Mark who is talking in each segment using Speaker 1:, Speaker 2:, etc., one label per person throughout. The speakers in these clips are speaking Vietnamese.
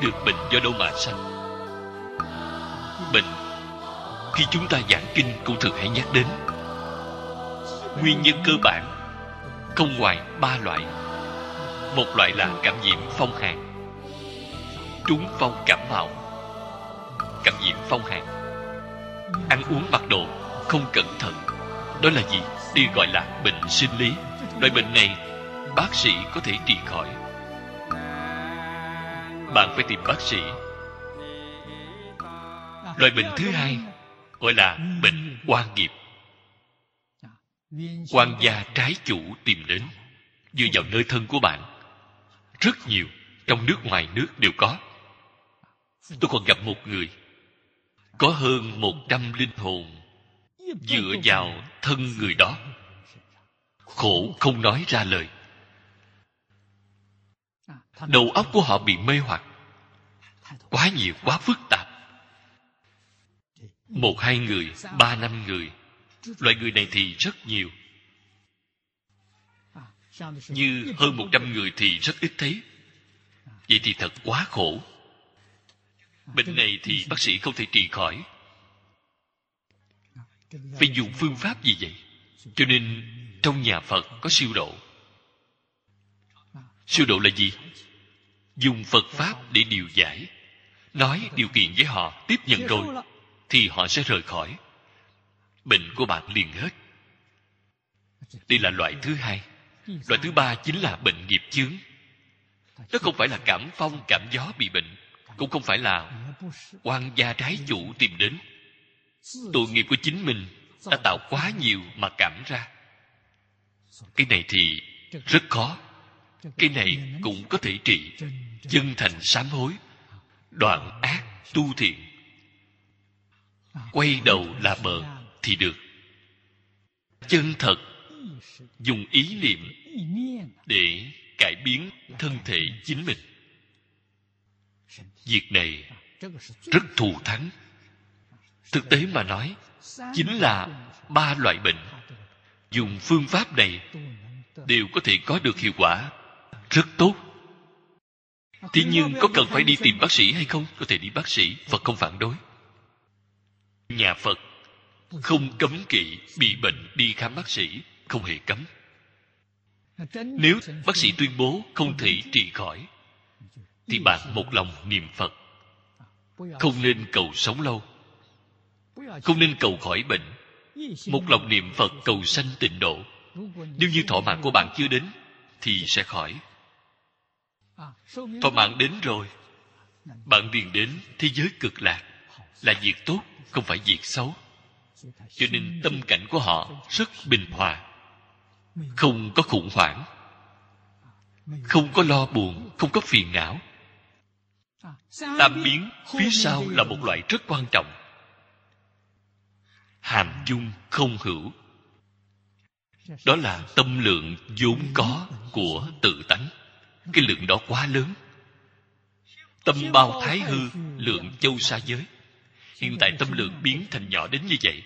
Speaker 1: được bệnh do đâu mà sanh. Bệnh, khi chúng ta giảng kinh cũng thường hay nhắc đến. Nguyên nhân cơ bản không ngoài 3 loại. Một loại là cảm nhiễm phong hàn, trúng phong cảm mạo. Cảm nhiễm phong hàn, ăn uống mặc đồ không cẩn thận, đó là gì? Đây gọi là bệnh sinh lý. Loại bệnh này bác sĩ có thể trị khỏi. Bạn phải tìm bác sĩ. Loại bệnh thứ hai gọi là bệnh oan nghiệp. Oan gia trái chủ tìm đến, dựa vào nơi thân của bạn. Rất nhiều, trong nước ngoài nước đều có. Tôi còn gặp một người có hơn 100 linh hồn dựa vào thân người đó, khổ không nói ra lời. Đầu óc của họ bị mê hoặc, quá nhiều, quá phức tạp. 1-2 người, 3-5 người. Loại người này thì rất nhiều. Như hơn 100 người thì rất ít thấy. Vậy thì thật quá khổ. Bệnh này thì bác sĩ không thể trị khỏi. Phải dùng phương pháp gì vậy? Cho nên trong nhà Phật có siêu độ. Siêu độ là gì? Dùng Phật Pháp để điều giải, nói điều kiện với họ, tiếp nhận rồi thì họ sẽ rời khỏi. Bệnh của bạn liền hết. Đây là loại thứ hai. Loại thứ ba chính là bệnh nghiệp chướng. Nó không phải là cảm phong, cảm gió bị bệnh, cũng không phải là oan gia trái chủ tìm đến. Tội nghiệp của chính mình đã tạo quá nhiều mà cảm ra. Cái này thì rất khó. Cái này cũng có thể trị. Chân thành sám hối, đoạn ác tu thiện, quay đầu là bờ thì được. Chân thật dùng ý niệm để cải biến thân thể chính mình. Việc này rất thù thắng. Thực tế mà nói, chính là 3 loại bệnh. Dùng phương pháp này đều có thể có được hiệu quả rất tốt. Thế nhưng có cần phải đi tìm bác sĩ hay không? Có thể đi bác sĩ, Phật không phản đối. Nhà Phật không cấm kỵ bị bệnh đi khám bác sĩ, không hề cấm. Nếu bác sĩ tuyên bố không thể trị khỏi, thì bạn một lòng niệm Phật. Không nên cầu sống lâu, không nên cầu khỏi bệnh. Một lòng niệm Phật cầu sanh tịnh độ. Nếu như thọ mạng của bạn chưa đến thì sẽ khỏi. Thọ mạng đến rồi, bạn liền đến thế giới cực lạc, là việc tốt, không phải việc xấu. Cho nên tâm cảnh của họ rất bình hòa, không có khủng hoảng, không có lo buồn, không có phiền não. Tam biến phía sau là một loại rất quan trọng. Hàm dung không hữu, đó là tâm lượng vốn có của tự tánh. Cái lượng đó quá lớn. Tâm bao thái hư, lượng châu xa giới. Hiện tại tâm lượng biến thành nhỏ đến như vậy.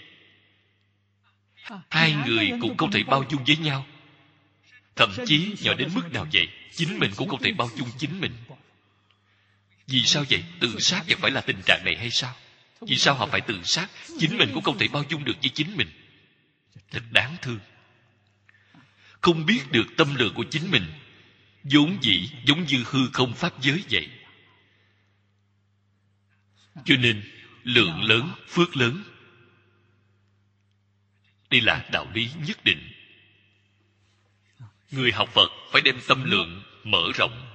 Speaker 1: 2 người cũng không thể bao dung với nhau. Thậm chí nhỏ đến mức nào vậy? Chính mình cũng không thể bao dung chính mình. Vì sao vậy? Tự sát chẳng phải là tình trạng này hay sao? Vì sao họ phải tự sát? Chính mình cũng không thể bao dung được với chính mình. Thật đáng thương. Không biết được tâm lượng của chính mình, vốn dĩ giống như hư không pháp giới vậy. Cho nên lượng lớn, phước lớn. Đây là đạo lý nhất định. Người học Phật phải đem tâm lượng mở rộng,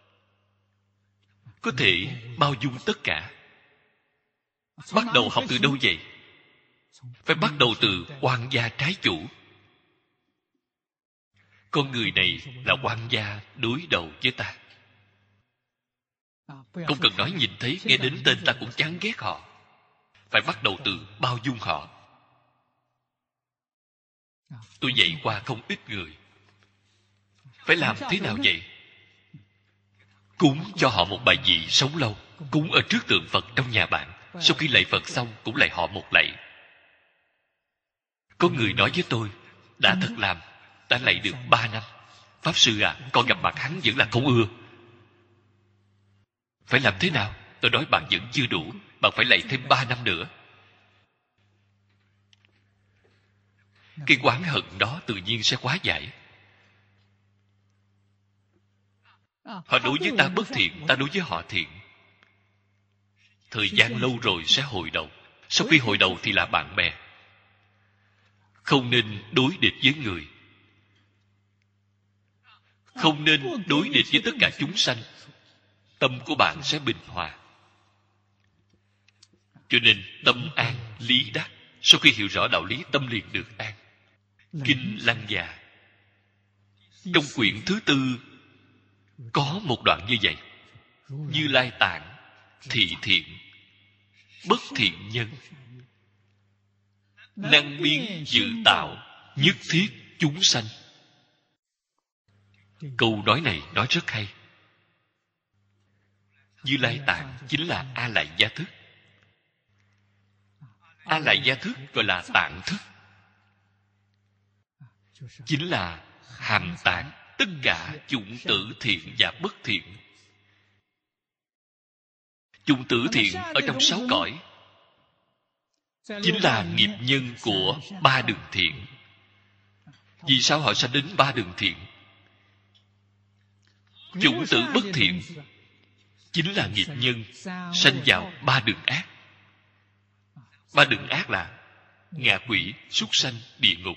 Speaker 1: có thể bao dung tất cả. Bắt đầu học từ đâu vậy? Phải bắt đầu từ oan gia trái chủ. Con người này là oan gia đối đầu với ta. Không cần nói, nhìn thấy, nghe đến tên ta cũng chán ghét họ. Phải bắt đầu từ bao dung họ. Tôi dạy qua không ít người. Phải làm thế nào vậy? Cúng cho họ một bài vị sống lâu. Cúng ở trước tượng Phật trong nhà bạn. Sau khi lạy Phật xong cũng lạy họ một lạy. Có người nói với tôi, đã thật làm, đã lạy được 3 năm. Pháp sư à, con gặp mặt hắn vẫn là không ưa. Phải làm thế nào? Tôi nói bạn vẫn chưa đủ. Bạn phải lạy thêm 3 năm nữa. Cái oán hận đó tự nhiên sẽ hóa giải. Họ đối với ta bất thiện, ta đối với họ thiện. Thời gian lâu rồi sẽ hồi đầu. Sau khi hồi đầu thì là bạn bè. Không nên đối địch với người. Không nên đối địch với tất cả chúng sanh. Tâm của bạn sẽ bình hòa. Cho nên tâm an, lý đắc. Sau khi hiểu rõ đạo lý, tâm liền được an. Kinh Lăng Già trong quyển thứ 4 có một đoạn như vậy. Như Lai Tạng thị thiện, bất thiện nhân, năng biến dự tạo, nhất thiết chúng sanh. Câu nói này nói rất hay. Như Lai Tạng chính là A Lại Gia Thức. A Lại Gia Thức gọi là tạng thức, chính là hàm tạng tất cả chủng tử thiện và bất thiện. Chủng tử thiện ở trong 6 cõi chính là nghiệp nhân của 3 đường thiện. Vì sao họ sanh đến 3 đường thiện? Chủng tử bất thiện chính là nghiệp nhân sanh vào 3 đường ác. 3 đường ác là ngạ quỷ, súc sanh, địa ngục.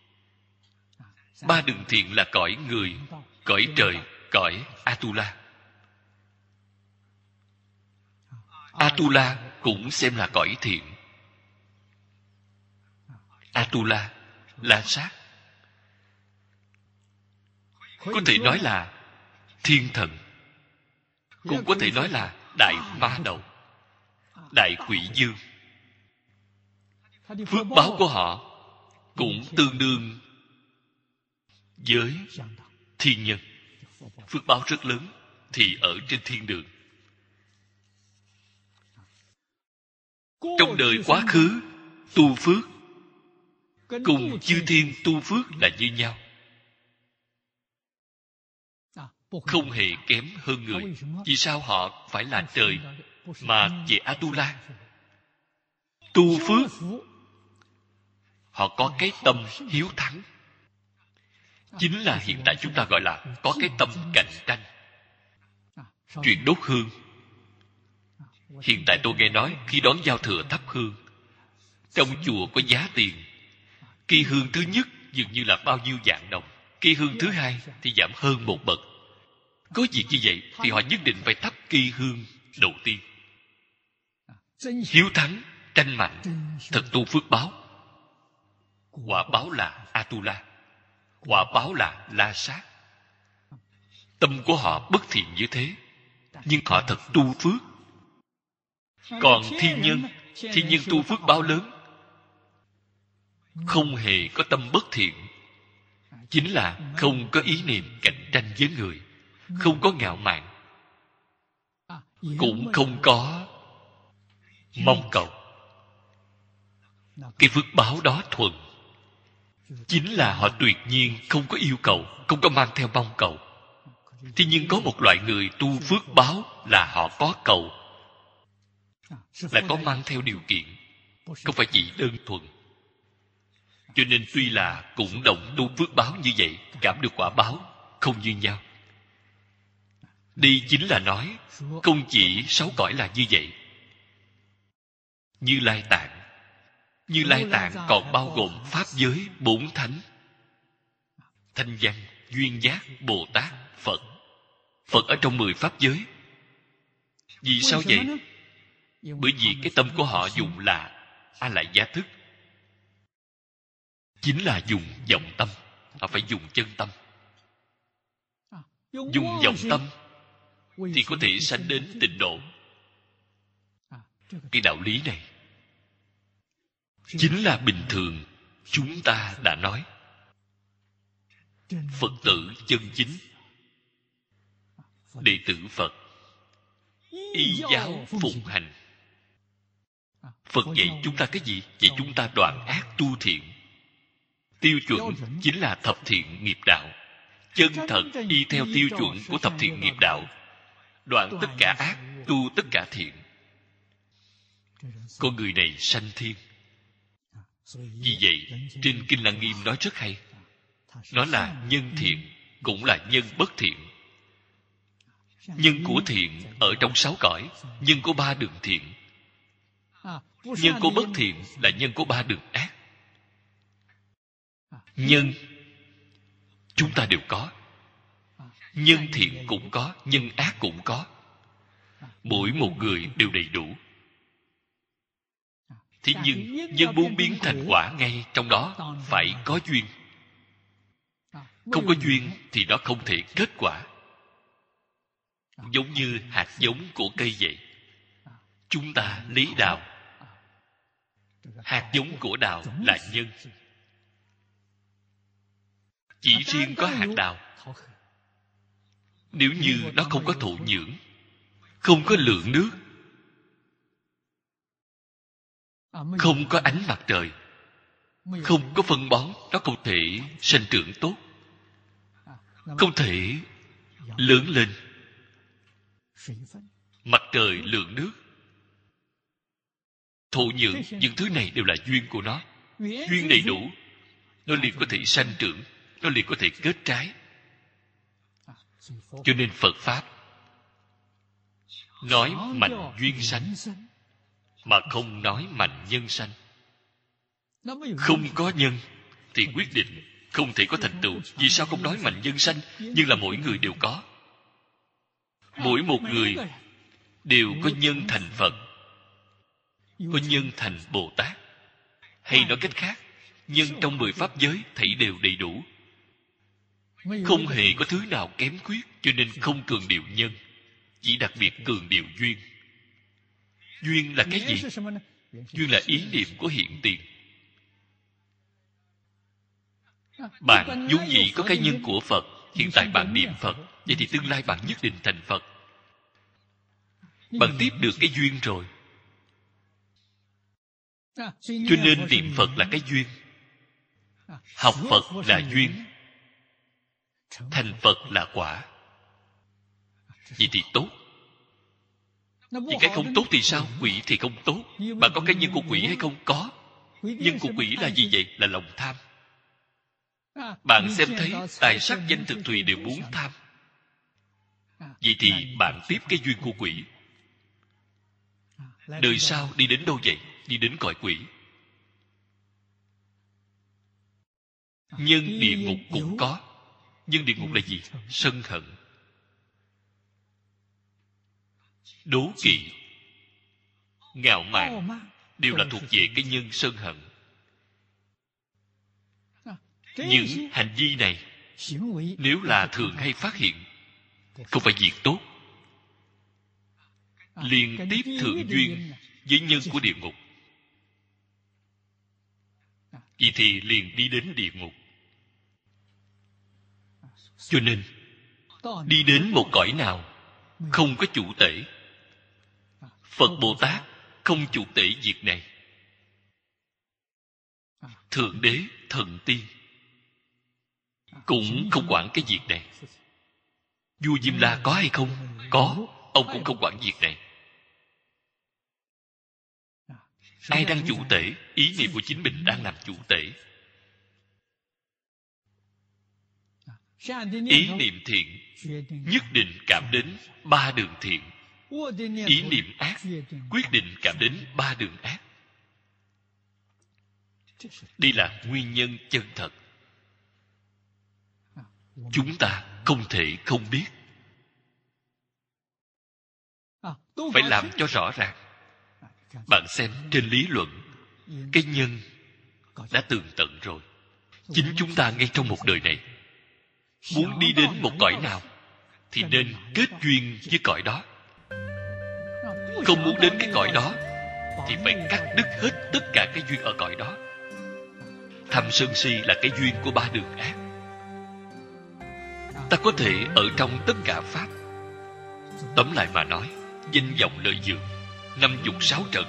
Speaker 1: 3 đường thiện là cõi người, cõi trời, cõi Atula. Atula cũng xem là cõi thiện. Atula là sát. Có thể nói là thiên thần, cũng có thể nói là đại ma đầu, đại quỷ dương. Phước báo của họ cũng tương đương với thiên nhân. Phước báo rất lớn thì ở trên thiên đường. Trong đời quá khứ tu phước cùng chư thiên tu phước là như nhau, không hề kém hơn người. Vì sao họ phải là trời mà về Atula? Tu phước họ có cái tâm hiếu thắng, chính là hiện tại chúng ta gọi là có cái tâm cạnh tranh. Chuyện đốt hương, hiện tại tôi nghe nói khi đón giao thừa thắp hương, trong chùa có giá tiền. Cây hương thứ nhất dường như là bao nhiêu vạn đồng, cây hương thứ hai thì giảm hơn 1 bậc. Có việc như vậy thì họ nhất định phải thắp cây hương đầu tiên. Hiếu thắng, tranh mạnh, thật tu phước báo. Quả báo là Atula, quả báo là La Sát. Tâm của họ bất thiện như thế, nhưng họ thật tu phước. Còn thiên nhân tu phước báo lớn, không hề có tâm bất thiện, chính là không có ý niệm cạnh tranh với người, không có ngạo mạn, cũng không có mong cầu. Cái phước báo đó thuần, chính là họ tuyệt nhiên không có yêu cầu, không có mang theo mong cầu. Thế nhưng có một loại người tu phước báo là họ có cầu, là có mang theo điều kiện, không phải chỉ đơn thuần. Cho nên tuy là cũng đồng tu phước báo như vậy, cảm được quả báo không như nhau. Đây chính là nói không chỉ 6 cõi là như vậy. Như Lai Tạng, Như Lai Tạng còn bao gồm pháp giới 4 thánh: Thanh Văn, Duyên Giác, Bồ Tát, Phật. Phật ở trong 10 pháp giới. Vì sao vậy? Bởi vì cái tâm của họ dùng là A Lại Gia Thức, chính là dùng vọng tâm. Họ phải dùng chân tâm. Dùng vọng tâm thì có thể sanh đến tịnh độ. Cái đạo lý này chính là bình thường chúng ta đã nói. Phật tử chân chính, đệ tử Phật, y giáo phụng hành. Phật dạy chúng ta cái gì? Dạy chúng ta đoạn ác tu thiện. Tiêu chuẩn chính là thập thiện nghiệp đạo. Chân thật y theo tiêu chuẩn của thập thiện nghiệp đạo, đoạn tất cả ác, tu tất cả thiện, con người này sanh thiên. Vì vậy trên Kinh Lăng Nghiêm nói rất hay, nó là nhân thiện cũng là nhân bất thiện. Nhân của thiện ở trong 6 cõi, nhân của 3 đường thiện. Nhân của bất thiện là nhân của 3 đường ác. Nhân chúng ta đều có, nhân thiện cũng có, nhân ác cũng có. Mỗi một người đều đầy đủ. Thế nhưng nhân muốn biến thành quả ngay trong đó phải có duyên. Không có duyên thì nó không thể kết quả. Giống như hạt giống của cây vậy. Chúng ta lấy đào. Hạt giống của đào là nhân. Chỉ riêng có hạt đào. Nếu như nó không có thổ nhưỡng, không có lượng nước, không có ánh mặt trời, không có phân bón, nó không thể sinh trưởng tốt, không thể lớn lên. Mặt trời, lượng nước, thổ nhưỡng, những thứ này đều là duyên của nó. Duyên đầy đủ, nó liền có thể sanh trưởng, nó liền có thể kết trái. Cho nên Phật Pháp nói mạnh duyên sanh, mà không nói mạnh nhân sanh. Không có nhân thì quyết định không thể có thành tựu. Vì sao không nói mạnh nhân sanh? Nhưng là mỗi người đều có. Mỗi một người đều có nhân thành Phật, có nhân thành Bồ Tát. Hay nói cách khác, nhân trong 10 pháp giới thảy đều đầy đủ, không hề có thứ nào kém khuyết. Cho nên không cường điệu nhân, chỉ đặc biệt cường điệu duyên. Duyên là cái gì? Duyên là ý niệm của hiện tiền. Bạn vốn dĩ có cái nhân của Phật, hiện tại bạn niệm Phật, vậy thì tương lai bạn nhất định thành Phật. Bạn tiếp được cái duyên rồi. Cho nên niệm Phật là cái duyên, học Phật là duyên, thành Phật là quả. Vậy thì tốt. Vì cái không tốt thì sao? Quỷ thì không tốt. Bạn có cái nhân của quỷ hay không? Có. Nhân của quỷ là gì vậy? Là lòng tham. Bạn xem thấy tài sắc danh thực thùy đều muốn tham. Vậy thì bạn tiếp cái duyên của quỷ. Đời sau đi đến đâu vậy? Đi đến cõi quỷ. Nhân địa ngục cũng có. Nhân địa ngục là gì? Sân hận, đố kỵ, ngạo mạn, đều là thuộc về cái nhân sân hận. Những hành vi này nếu là thường hay phát hiện, không phải việc tốt, liên tiếp thượng duyên với nhân của địa ngục. Vậy thì liền đi đến địa ngục. Cho nên đi đến một cõi nào không có chủ tể, Phật Bồ Tát không chủ tể việc này. Thượng đế, thần tiên cũng không quản cái việc này. Vua Diêm La có hay không? Có. Ông cũng không quản việc này. Ai đang chủ tể? Ý niệm của chính mình đang làm chủ tể. Ý niệm thiện nhất định cảm đến 3 đường thiện. Ý niệm ác quyết định cảm đến 3 đường ác. Đây là nguyên nhân chân thật. Chúng ta không thể không biết. Phải làm cho rõ ràng. Bạn xem trên lý luận, cái nhân đã tường tận rồi. Chính chúng ta ngay trong một đời này muốn đi đến một cõi nào thì nên kết duyên với cõi đó. Không muốn đến cái cõi đó thì phải cắt đứt hết tất cả cái duyên ở cõi đó. Tham sân si là cái duyên của 3 đường ác. Ta có thể ở trong tất cả pháp. Tóm lại mà nói, danh vọng lợi dưỡng, 56 trận.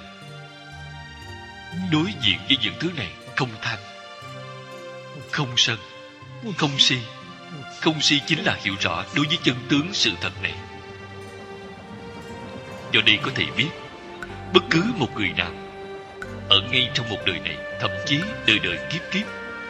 Speaker 1: Đối diện với những thứ này, không tham, không sân, không si. Không si chính là hiểu rõ đối với chân tướng sự thật này. Do đây có thể biết, bất cứ một người nào ở ngay trong một đời này, thậm chí đời đời kiếp kiếp,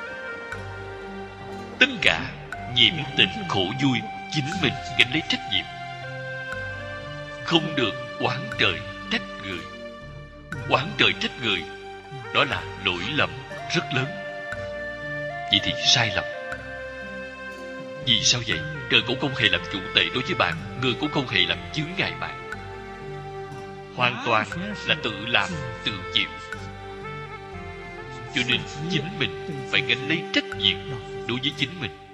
Speaker 1: tất cả nhiễm tình khổ vui chính mình gánh lấy trách nhiệm, không được oán trời trách người. Oán trời trách người, đó là lỗi lầm rất lớn. Vậy thì sai lầm. Vì sao vậy? Trời cũng không hề làm chủ tệ đối với bạn, người cũng không hề làm chướng ngại bạn. Hoàn toàn là tự làm, tự chịu. Cho nên chính mình phải gánh lấy trách nhiệm đối với chính mình.